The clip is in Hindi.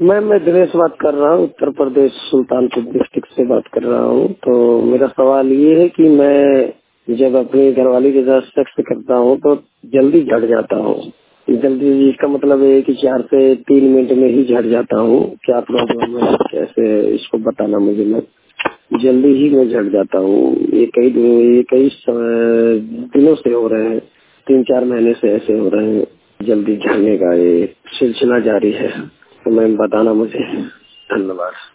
मैं दिनेश बात कर रहा हूँ, उत्तर प्रदेश सुल्तानपुर डिस्ट्रिक्ट से बात कर रहा हूँ। तो मेरा सवाल ये है कि मैं जब अपनी घरवाली के साथ सेक्स करता हूँ तो जल्दी झड़ जाता हूँ। जल्दी इसका मतलब है कि 4 से 3 मिनट में ही झड़ जाता हूँ। क्या प्रॉब्लम है, कैसे इसको बताना मुझे। मैं जल्दी ही मैं झड़ जाता हूँ। ये कई दिनों से हो रहे हैं, 3-4 महीने से ऐसे हो रहे हैं। जल्दी झड़ने का ये सिलसिला जारी है। तो मैम बताना मुझे। धन्यवाद।